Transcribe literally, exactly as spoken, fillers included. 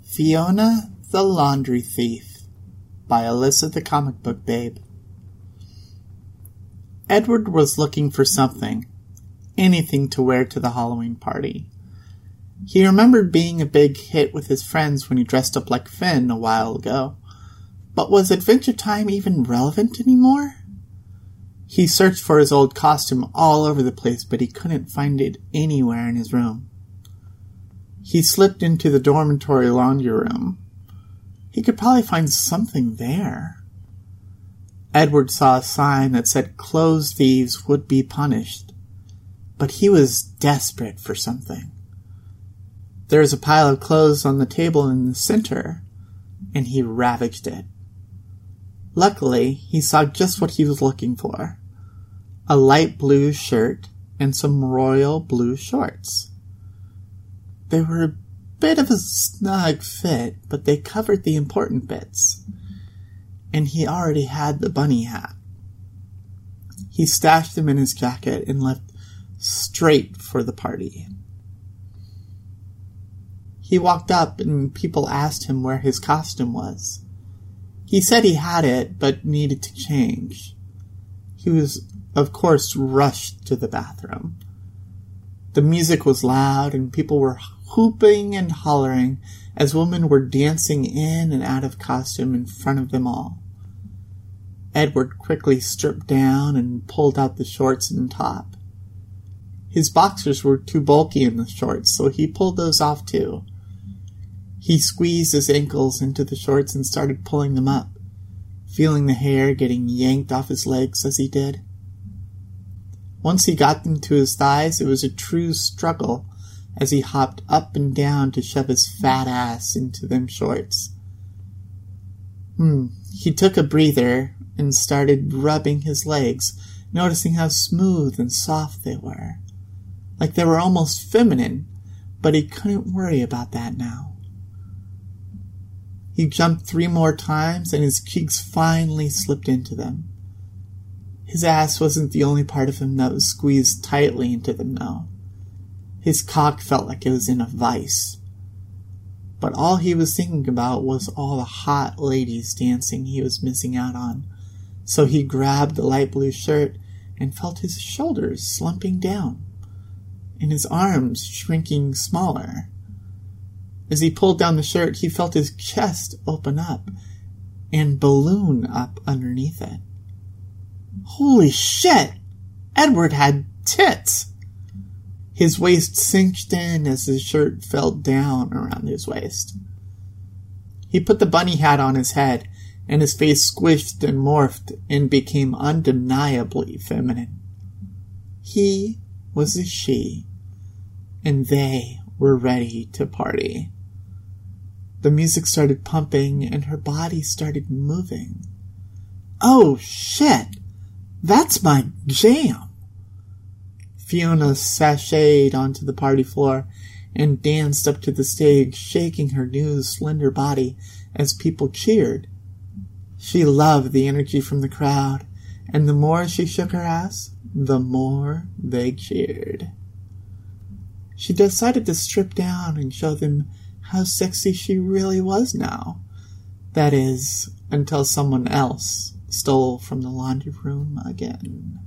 Fiona the Laundry Thief by Alyssa the Comic Book Babe. Edward was looking for something, anything to wear to the Halloween party. He remembered being a big hit with his friends when he dressed up like Finn a while ago, but was Adventure Time even relevant anymore? He searched for his old costume all over the place, but he couldn't find it anywhere in his room. He slipped into the dormitory laundry room. He could probably find something there. Edward saw a sign that said clothes thieves would be punished, but he was desperate for something. There was a pile of clothes on the table in the center, and he ravaged it. Luckily, he saw just what he was looking for. A light blue shirt and some royal blue shorts. They were a bit of a snug fit, but they covered the important bits. And he already had the bunny hat. He stashed them in his jacket and left straight for the party. He walked up and people asked him where his costume was. He said he had it, but needed to change. He was, of course, rushed to the bathroom. The music was loud and people were whooping and hollering as women were dancing in and out of costume in front of them all. Edward quickly stripped down and pulled out the shorts and top. His boxers were too bulky in the shorts, so he pulled those off too. He squeezed his ankles into the shorts and started pulling them up, feeling the hair getting yanked off his legs as he did. Once he got them to his thighs, it was a true struggle as he hopped up and down to shove his fat ass into them shorts. Hmm. He took a breather and started rubbing his legs, noticing how smooth and soft they were. Like they were almost feminine, but he couldn't worry about that now. He jumped three more times and his cheeks finally slipped into them. His ass wasn't the only part of him that was squeezed tightly into them now. His cock felt like it was in a vice. But all he was thinking about was all the hot ladies dancing he was missing out on. So he grabbed the light blue shirt and felt his shoulders slumping down, and his arms shrinking smaller. As he pulled down the shirt, he felt his chest open up and balloon up underneath it. Holy shit! Edward had tits! His waist cinched in as his shirt fell down around his waist. He put the bunny hat on his head, and his face squished and morphed and became undeniably feminine. He was a she, and they were ready to party. The music started pumping, and her body started moving. Oh, shit! That's my jam! Fiona sashayed onto the party floor and danced up to the stage, shaking her new slender body as people cheered. She loved the energy from the crowd, and the more she shook her ass, the more they cheered. She decided to strip down and show them how sexy she really was now. That is, until someone else stole from the laundry room again.